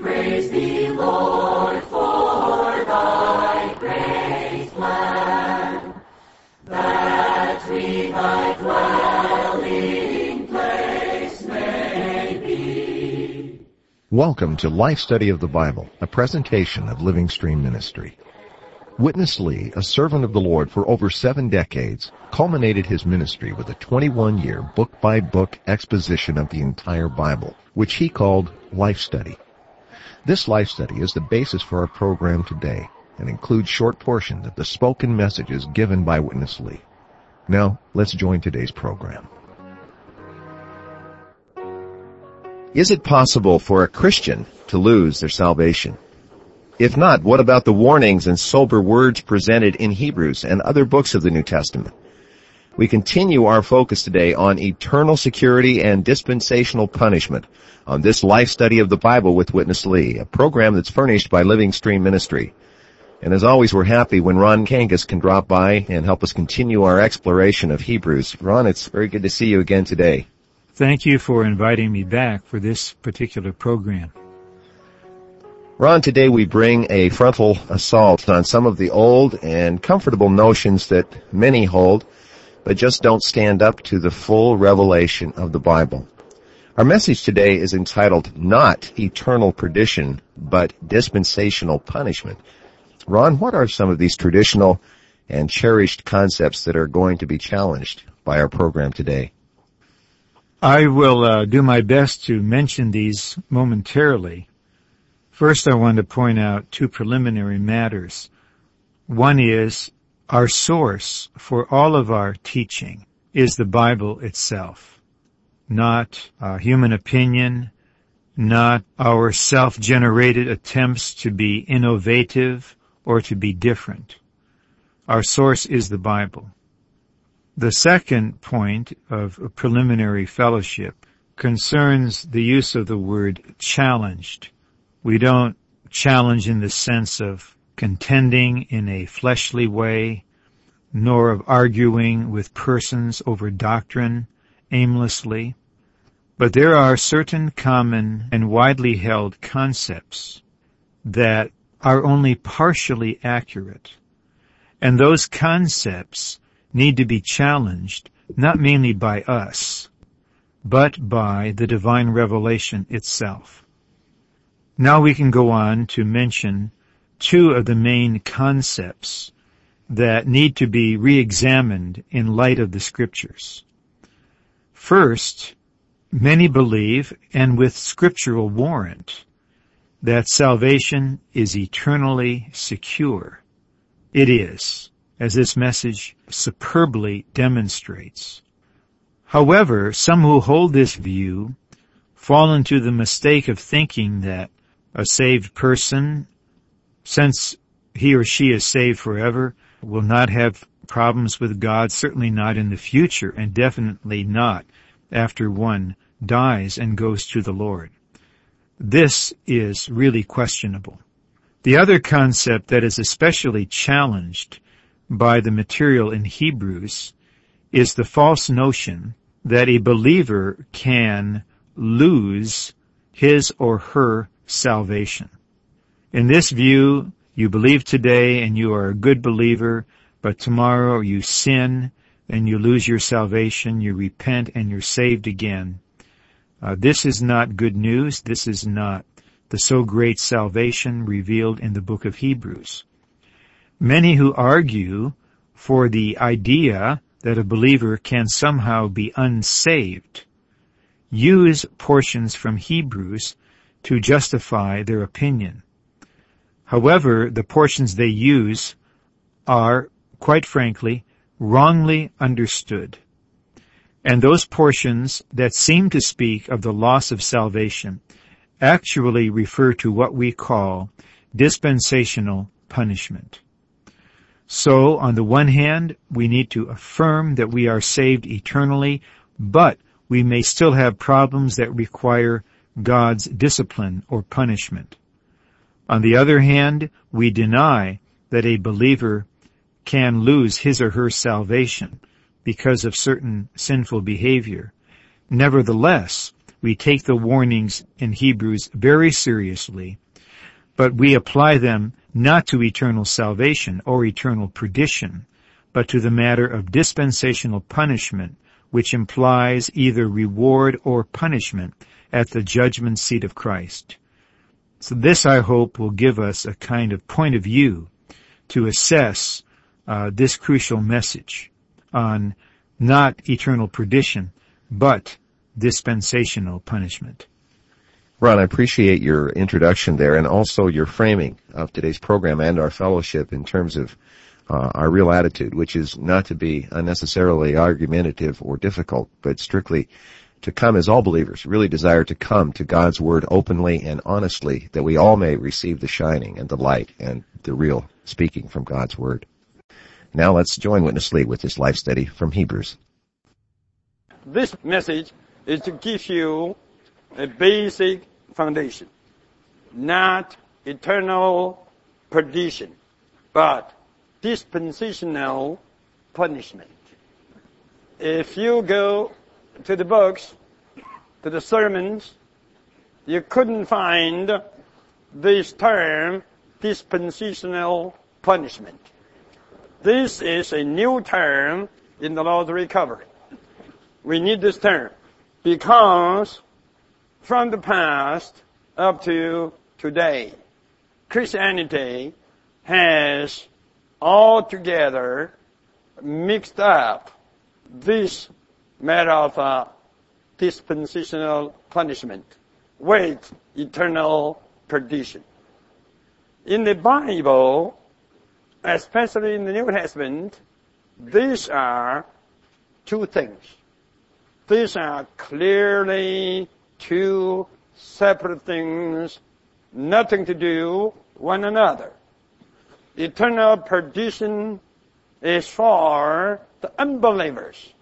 praise thee, Lord, for thy great plan, that we thy dwelling place may be. Welcome to Life Study of the Bible, a presentation of Living Stream Ministry. Witness Lee, a servant of the Lord for over 7 decades, culminated his ministry with a 21-year book-by-book exposition of the entire Bible, which he called Life Study. This Life Study is the basis for our program today and includes short portions of the spoken messages given by Witness Lee. Now, let's join today's program. Is it possible for a Christian to lose their salvation? If not, what about the warnings and sober words presented in Hebrews and other books of the New Testament? We continue our focus today on eternal security and dispensational punishment on this Life Study of the Bible with Witness Lee, a program that's furnished by Living Stream Ministry. And as always, we're happy when Ron Kangas can drop by and help us continue our exploration of Hebrews. Ron, it's very good to see you again today. Thank you for inviting me back for this particular program. Ron, today we bring a frontal assault on some of the old and comfortable notions that many hold, but just don't stand up to the full revelation of the Bible. Our message today is entitled, Not Eternal Perdition, but Dispensational Punishment. Ron, what are some of these traditional and cherished concepts that are going to be challenged by our program today? I will do my best to mention these momentarily. First, I want to point out 2 preliminary matters. One is, our source for all of our teaching is the Bible itself, not human opinion, not our self-generated attempts to be innovative or to be different. Our source is the Bible. The second point of a preliminary fellowship concerns the use of the word challenged. We don't challenge in the sense of contending in a fleshly way, nor of arguing with persons over doctrine aimlessly. But there are certain common and widely held concepts that are only partially accurate. And those concepts need to be challenged, not mainly by us, but by the divine revelation itself. Now we can go on to mention 2 of the main concepts that need to be re-examined in light of the Scriptures. First, many believe, and with scriptural warrant, that salvation is eternally secure. It is, as this message superbly demonstrates. However, some who hold this view fall into the mistake of thinking that a saved person, since he or she is saved forever, will not have problems with God, certainly not in the future, and definitely not after one dies and goes to the Lord. This is really questionable. The other concept that is especially challenged by the material in Hebrews is the false notion that a believer can lose his or her salvation. In this view, you believe today and you are a good believer, but tomorrow you sin and you lose your salvation, you repent and you're saved again. This is not good news. This is not the so great salvation revealed in the book of Hebrews. Many who argue for the idea that a believer can somehow be unsaved use portions from Hebrews to justify their opinion. However, the portions they use are, quite frankly, wrongly understood. And those portions that seem to speak of the loss of salvation actually refer to what we call dispensational punishment. So, on the one hand, we need to affirm that we are saved eternally, but we may still have problems that require God's discipline or punishment. On the other hand, we deny that a believer can lose his or her salvation because of certain sinful behavior. Nevertheless, we take the warnings in Hebrews very seriously, but we apply them not to eternal salvation or eternal perdition, but to the matter of dispensational punishment, which implies either reward or punishment at the judgment seat of Christ. So this, I hope, will give us a kind of point of view to assess this crucial message on not eternal perdition, but dispensational punishment. Ron, I appreciate your introduction there and also your framing of today's program and our fellowship in terms of our real attitude, which is not to be unnecessarily argumentative or difficult, but strictly to come as all believers really desire to come to God's Word openly and honestly, that we all may receive the shining and the light and the real speaking from God's Word. Now let's join Witness Lee with this life study from Hebrews. This message is to give you a basic foundation, not eternal perdition, but dispensational punishment. If you go to the books, to the sermons, you couldn't find this term, dispensational punishment. This is a new term in the Lord's recovery. We need this term because from the past up to today, Christianity has altogether mixed up this matter of dispensational punishment with eternal perdition. In the Bible, especially in the New Testament, these are two things. These are clearly two separate things, nothing to do one another. Eternal perdition is for the unbelievers,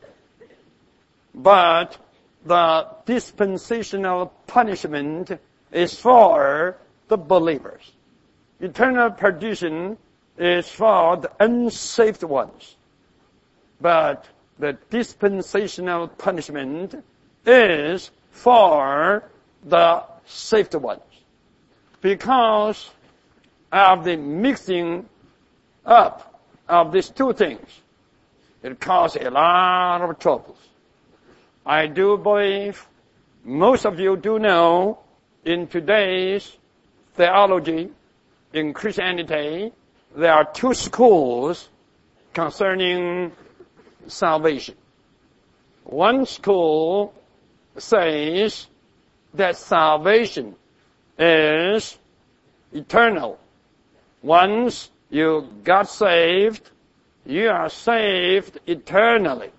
but the dispensational punishment is for the believers. Eternal perdition is for the unsaved ones, but the dispensational punishment is for the saved ones. Because of the mixing up of these two things, it causes a lot of troubles. I do believe most of you do know in today's theology, in Christianity, there are two schools concerning salvation. One school says that salvation is eternal. Once you got saved, you are saved eternally,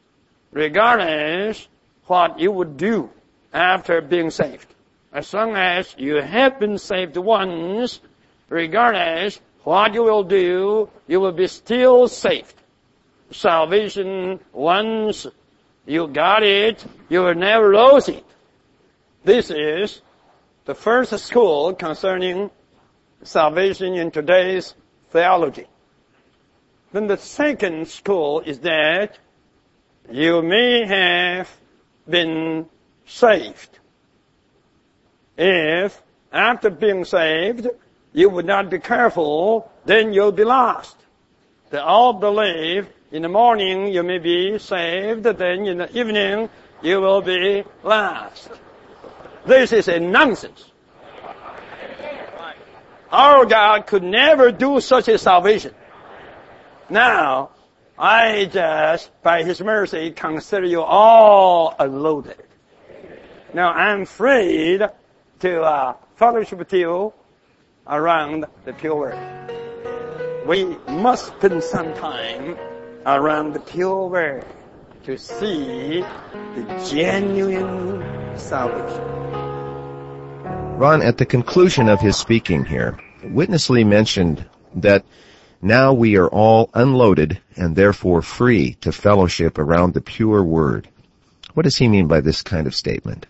regardless what you would do after being saved. As long as you have been saved once, regardless what you will do, you will be still saved. Salvation, once you got it, you will never lose it. This is the first school concerning salvation in today's theology. Then the second school is that you may have been saved. If after being saved, you would not be careful, then you'll be lost. They all believe in the morning you may be saved, then in the evening you will be lost. This is a nonsense. Our God could never do such a salvation. Now, I just, by His mercy, consider you all unloaded. Now, I'm afraid to fellowship with you around the pure word. We must spend some time around the pure word to see the genuine salvation. Ron, at the conclusion of his speaking here, Witness Lee mentioned that now we are all unloaded and therefore free to fellowship around the pure word. What does he mean by this kind of statement?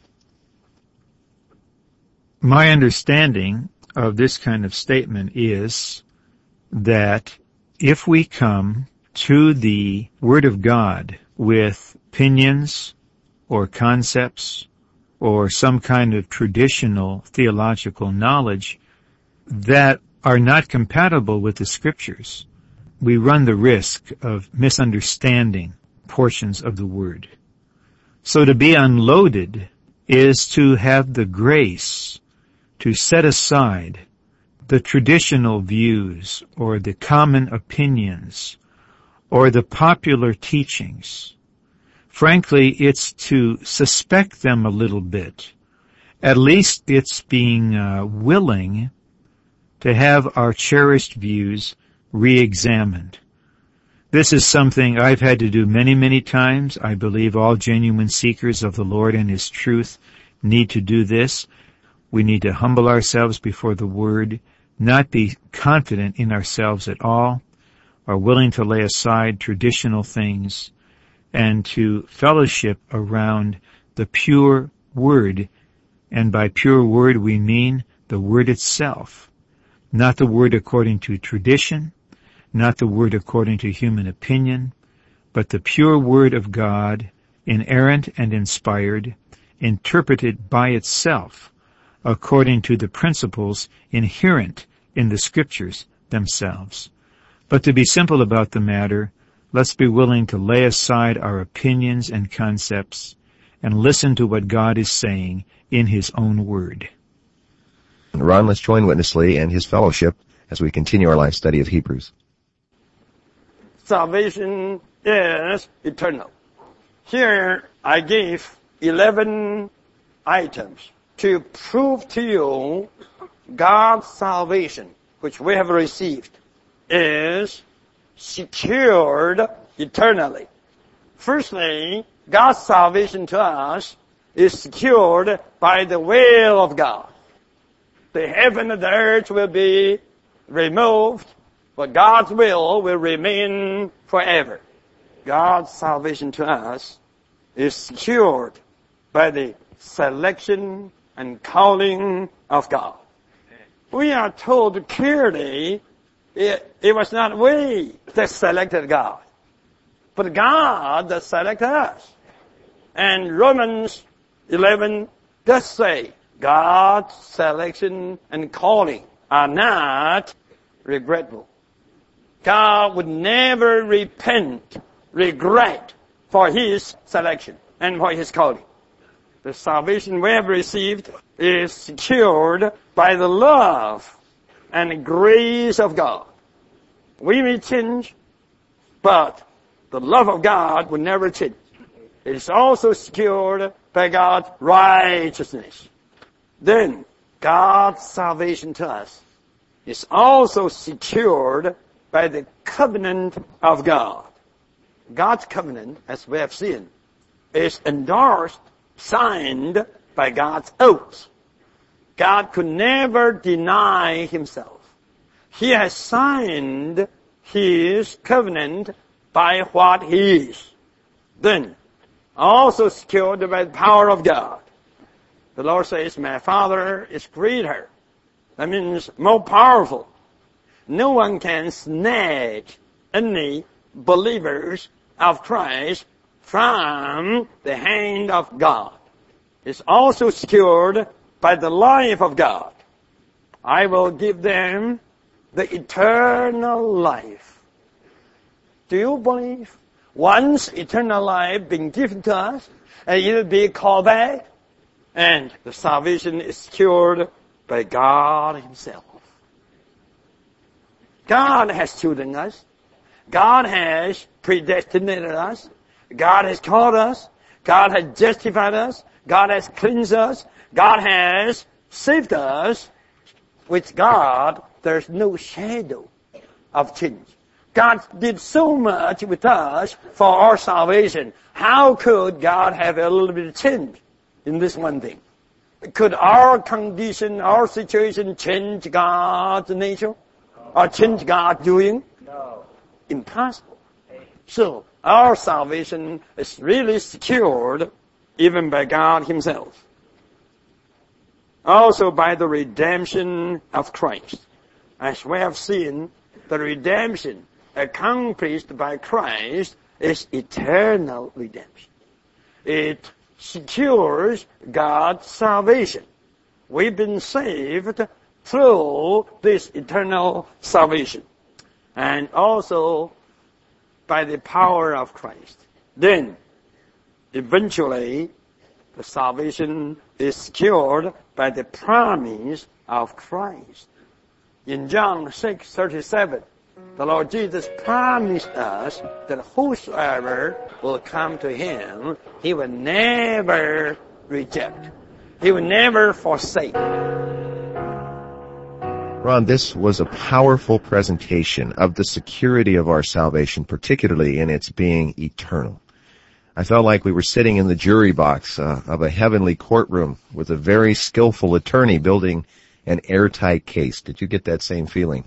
My understanding of this kind of statement is that if we come to the Word of God with opinions or concepts or some kind of traditional theological knowledge that are not compatible with the Scriptures, we run the risk of misunderstanding portions of the Word. So to be unloaded is to have the grace to set aside the traditional views or the common opinions or the popular teachings. Frankly, it's to suspect them a little bit. At least it's being willing to have our cherished views re-examined. This is something I've had to do many, many times. I believe all genuine seekers of the Lord and His truth need to do this. We need to humble ourselves before the Word, not be confident in ourselves at all, are willing to lay aside traditional things, and to fellowship around the pure Word. And by pure Word we mean the Word itself, not the Word according to tradition, not the Word according to human opinion, but the pure Word of God, inerrant and inspired, interpreted by itself according to the principles inherent in the Scriptures themselves. But to be simple about the matter, let's be willing to lay aside our opinions and concepts and listen to what God is saying in His own Word. Ron, let's join Witness Lee and his fellowship as we continue our life study of Hebrews. Salvation is eternal. Here I gave 11 items to prove to you God's salvation, which we have received, is secured eternally. Firstly, God's salvation to us is secured by the will of God. The heaven and the earth will be removed, but God's will remain forever. God's salvation to us is secured by the selection and calling of God. We are told clearly it was not we that selected God, but God that selected us. And Romans 11 does say God's selection and calling are not regretful. God would never regret for His selection and for His calling. The salvation we have received is secured by the love and grace of God. We may change, but the love of God will never change. It is also secured by God's righteousness. Then, God's salvation to us is also secured by the covenant of God. God's covenant, as we have seen, is endorsed, signed by God's oath. God could never deny Himself. He has signed His covenant by what He is. Then, also secured by the power of God. The Lord says, my Father is greater. That means more powerful. No one can snatch any believers of Christ from the hand of God. It's also secured by the life of God. I will give them the eternal life. Do you believe? Once eternal life been given to us, and it will be called back, and the salvation is secured by God Himself. God has chosen us. God has predestinated us. God has called us. God has justified us. God has cleansed us. God has saved us. With God, there's no shadow of change. God did so much with us for our salvation. How could God have a little bit of change in this one thing? Could our condition, our situation change God's nature? Or change God's doing? No. Impossible. So, our salvation is really secured even by God Himself. Also by the redemption of Christ. As we have seen, the redemption accomplished by Christ is eternal redemption. It secures God's salvation. We've been saved through this eternal salvation, and also by the power of Christ. Then, eventually, the salvation is secured by the promise of Christ. In John 6:37, the Lord Jesus promised us that whosoever will come to Him, He will never reject. He will never forsake. Ron, this was a powerful presentation of the security of our salvation, particularly in its being eternal. I felt like we were sitting in the jury box of a heavenly courtroom with a very skillful attorney building an airtight case. Did you get that same feeling?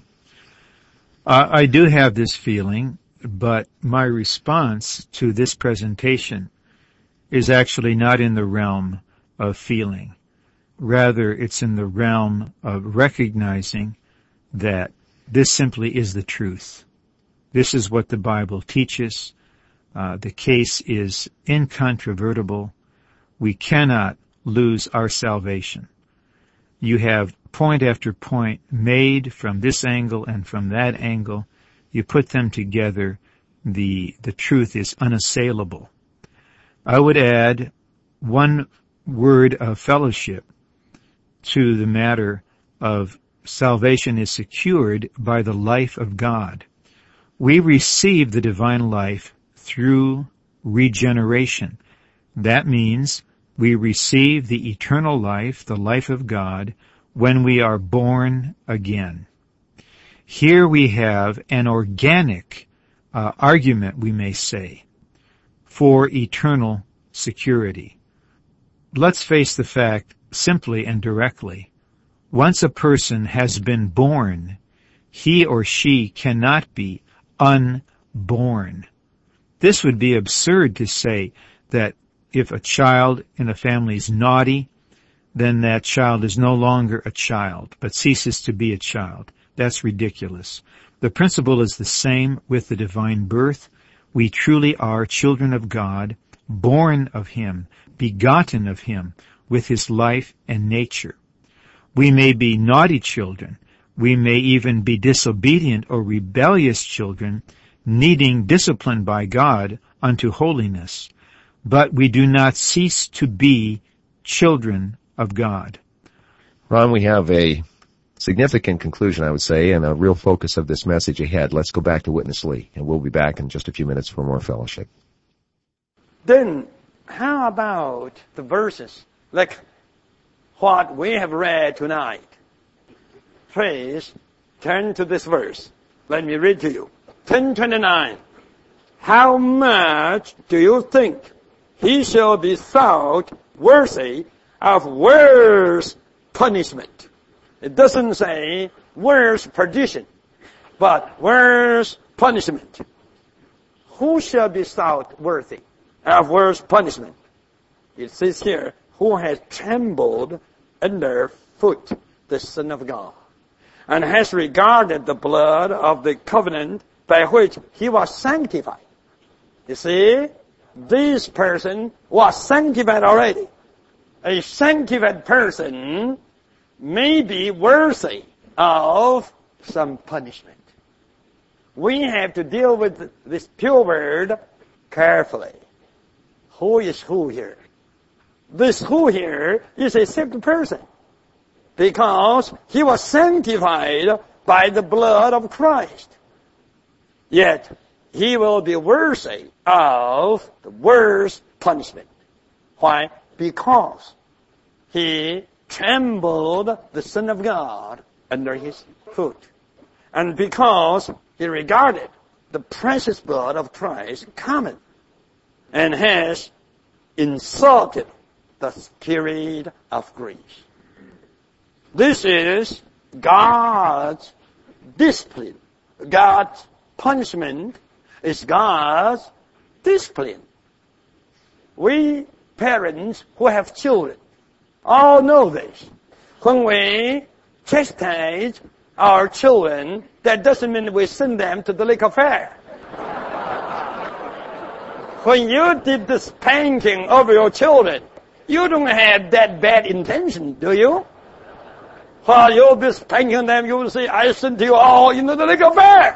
I do have this feeling, but my response to this presentation is actually not in the realm of feeling. Rather, it's in the realm of recognizing that this simply is the truth. This is what the Bible teaches. The case is incontrovertible. We cannot lose our salvation. You have point after point made from this angle and from that angle. You put them together, the truth is unassailable. I would add one word of fellowship to the matter of salvation is secured by the life of God. We receive the divine life through regeneration. That means we receive the eternal life, the life of God, when we are born again. Here we have an organic argument, we may say, for eternal security. Let's face the fact simply and directly. Once a person has been born, he or she cannot be unborn. This would be absurd to say that if a child in a family is naughty, then that child is no longer a child, but ceases to be a child. That's ridiculous. The principle is the same with the divine birth. We truly are children of God, born of Him, begotten of Him, with His life and nature. We may be naughty children. We may even be disobedient or rebellious children, needing discipline by God unto holiness. But we do not cease to be children of God. Ron, we have a significant conclusion, I would say, and a real focus of this message ahead. Let's go back to Witness Lee, and we'll be back in just a few minutes for more fellowship. Then, how about the verses, like what we have read tonight? Please turn to this verse. Let me read to you. 10:29. How much do you think he shall be thought worthy of worse punishment? It doesn't say worse perdition, but worse punishment. Who shall be thought worthy of worse punishment? It says here, who has trembled under foot the Son of God, and has regarded the blood of the covenant by which he was sanctified. You see, this person was sanctified already. A sanctified person may be worthy of some punishment. We have to deal with this pure word carefully. Who is who here? This who here is a saved person, because he was sanctified by the blood of Christ. Yet, he will be worthy of the worst punishment. Why? Because he trembled the Son of God under his foot. And because he regarded the precious blood of Christ common, and has insulted the Spirit of grace. This is God's discipline. God's punishment is God's discipline. We parents who have children all know this. When we chastise our children, that doesn't mean we send them to the lake of fire. When you did the spanking of your children, You don't have that bad intention, do you? While you'll be spanking them, you will say, I sent you all into the lake of fire.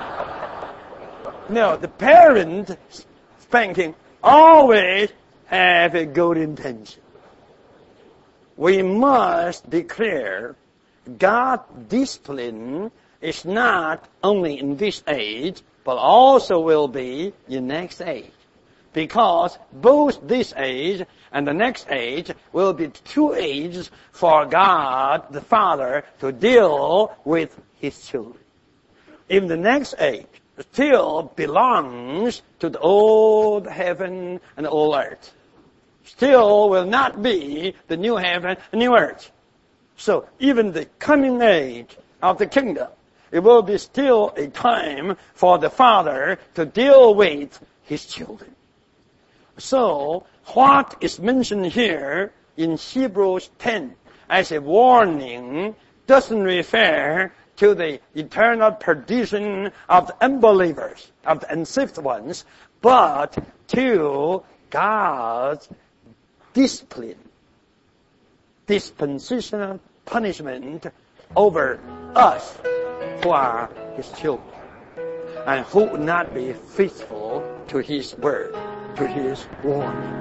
No, the parent spanking always have a good intention. We must declare God's discipline is not only in this age, but also will be in next age. Because both this age and the next age will be two ages for God the Father to deal with His children. In the next age, still belongs to the old heaven and the old earth. Still will not be the new heaven and new earth. So even the coming age of the kingdom, it will be still a time for the Father to deal with His children. So what is mentioned here in Hebrews 10 as a warning doesn't refer to the eternal perdition of the unbelievers, of the unsaved ones, but to God's discipline, dispensational punishment over us who are His children and who would not be faithful to His word, to His warning.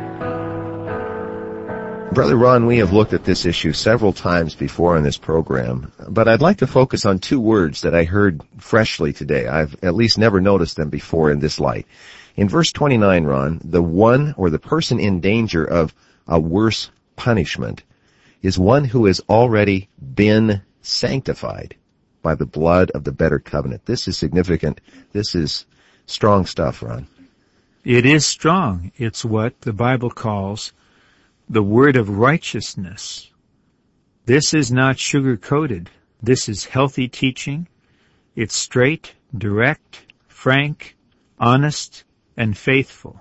Brother Ron, we have looked at this issue several times before in this program, but I'd like to focus on two words that I heard freshly today. I've at least never noticed them before in this light. In verse 29, Ron, the one or the person in danger of a worse punishment is one who has already been sanctified by the blood of the better covenant. This is significant. This is strong stuff, Ron. It is strong. It's what the Bible calls the word of righteousness. This is not sugar-coated. This is healthy teaching. It's straight, direct, frank, honest, and faithful.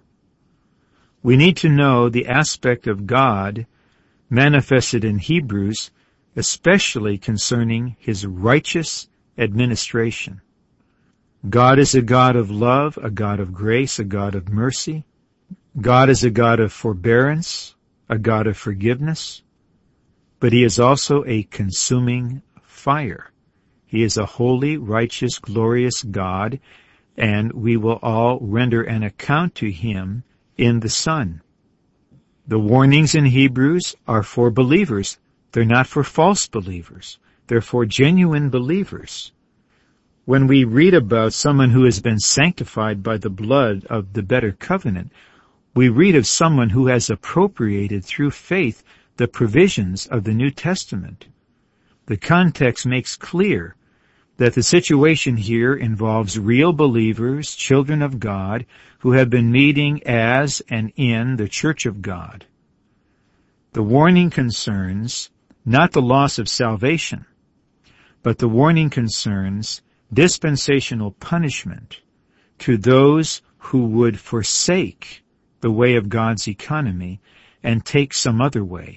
We need to know the aspect of God manifested in Hebrews, especially concerning His righteous administration. God is a God of love, a God of grace, a God of mercy. God is a God of forbearance, a God of forgiveness, but He is also a consuming fire. He is a holy, righteous, glorious God, and we will all render an account to Him in the Son. The warnings in Hebrews are for believers. They're not for false believers. They're for genuine believers. When we read about someone who has been sanctified by the blood of the better covenant, we read of someone who has appropriated through faith the provisions of the New Testament. The context makes clear that the situation here involves real believers, children of God, who have been meeting as and in the church of God. The warning concerns not the loss of salvation, but the warning concerns dispensational punishment to those who would forsake the way of God's economy and take some other way.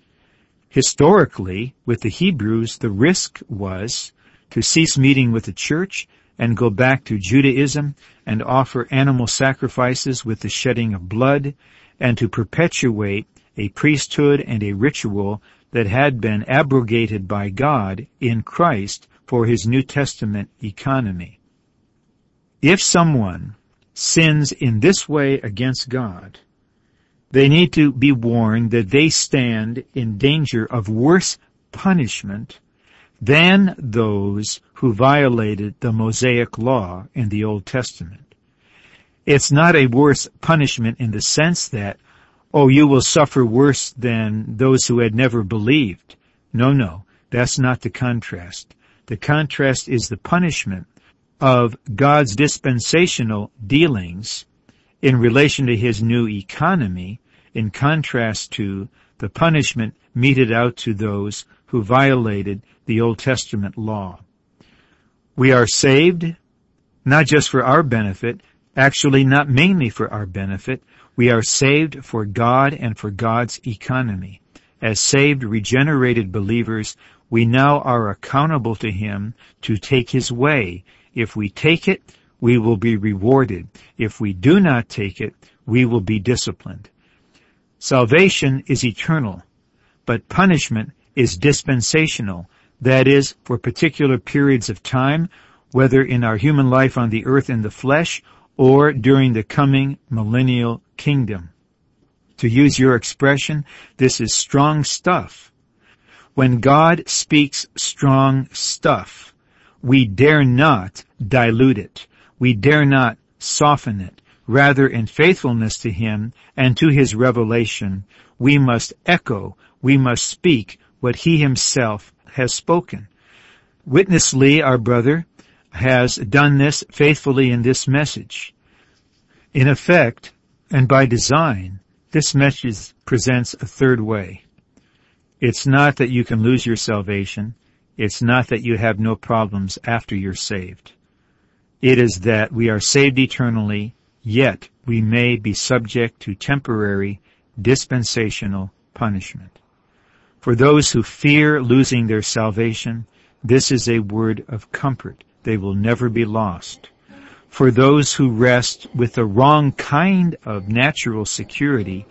Historically, with the Hebrews, the risk was to cease meeting with the church and go back to Judaism and offer animal sacrifices with the shedding of blood, and to perpetuate a priesthood and a ritual that had been abrogated by God in Christ for His New Testament economy. If someone sins in this way against God, they need to be warned that they stand in danger of worse punishment than those who violated the Mosaic law in the Old Testament. It's not a worse punishment in the sense that, oh, you will suffer worse than those who had never believed. No, that's not the contrast. The contrast is the punishment of God's dispensational dealings in relation to His new economy, in contrast to the punishment meted out to those who violated the Old Testament law. We are saved not just for our benefit, actually not mainly for our benefit. We are saved for God and for God's economy. As saved, regenerated believers, we now are accountable to Him to take His way. If we take it, we will be rewarded. If we do not take it, we will be disciplined. Salvation is eternal, but punishment is dispensational. That is, for particular periods of time, whether in our human life on the earth in the flesh or during the coming millennial kingdom. To use your expression, this is strong stuff. When God speaks strong stuff, we dare not dilute it. We dare not soften it. Rather, in faithfulness to Him and to His revelation, we must echo, we must speak what He Himself has spoken. Witness Lee, our brother, has done this faithfully in this message. In effect, and by design, this message presents a third way. It's not that you can lose your salvation. It's not that you have no problems after you're saved. It is that we are saved eternally, yet we may be subject to temporary, dispensational punishment. For those who fear losing their salvation, this is a word of comfort. They will never be lost. For those who rest with the wrong kind of natural security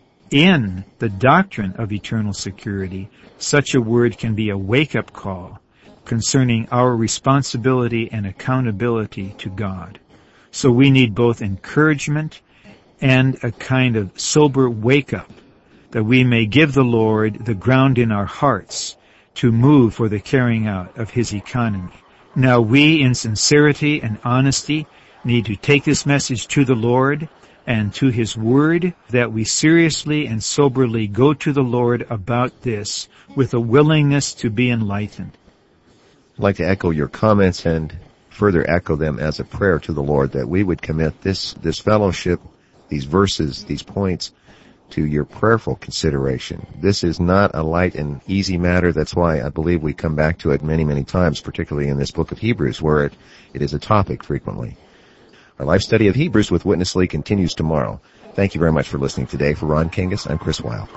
in the doctrine of eternal security, such a word can be a wake-up call concerning our responsibility and accountability to God. So we need both encouragement and a kind of sober wake-up that we may give the Lord the ground in our hearts to move for the carrying out of His economy. Now we, in sincerity and honesty, need to take this message to the Lord and to His Word, that we seriously and soberly go to the Lord about this with a willingness to be enlightened. I'd like to echo your comments and further echo them as a prayer to the Lord, that we would commit this fellowship, these verses, these points, to your prayerful consideration. This is not a light and easy matter. That's why I believe we come back to it many, many times, particularly in this book of Hebrews, where it is a topic frequently. Our life study of Hebrews with Witness Lee continues tomorrow. Thank you very much for listening today. For Ron Kingus, I'm Chris Wilde.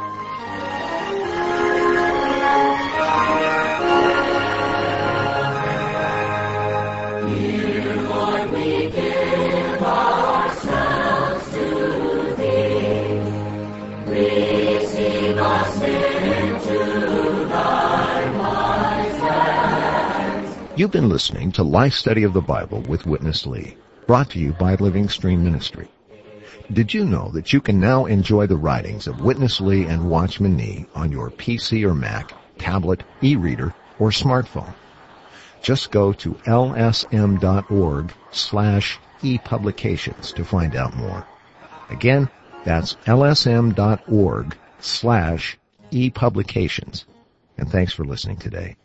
You've been listening to Life Study of the Bible with Witness Lee, brought to you by Living Stream Ministry. Did you know that you can now enjoy the writings of Witness Lee and Watchman Nee on your PC or Mac, tablet, e-reader, or smartphone? Just go to lsm.org/epublications to find out more. Again, that's lsm.org/epublications. And thanks for listening today.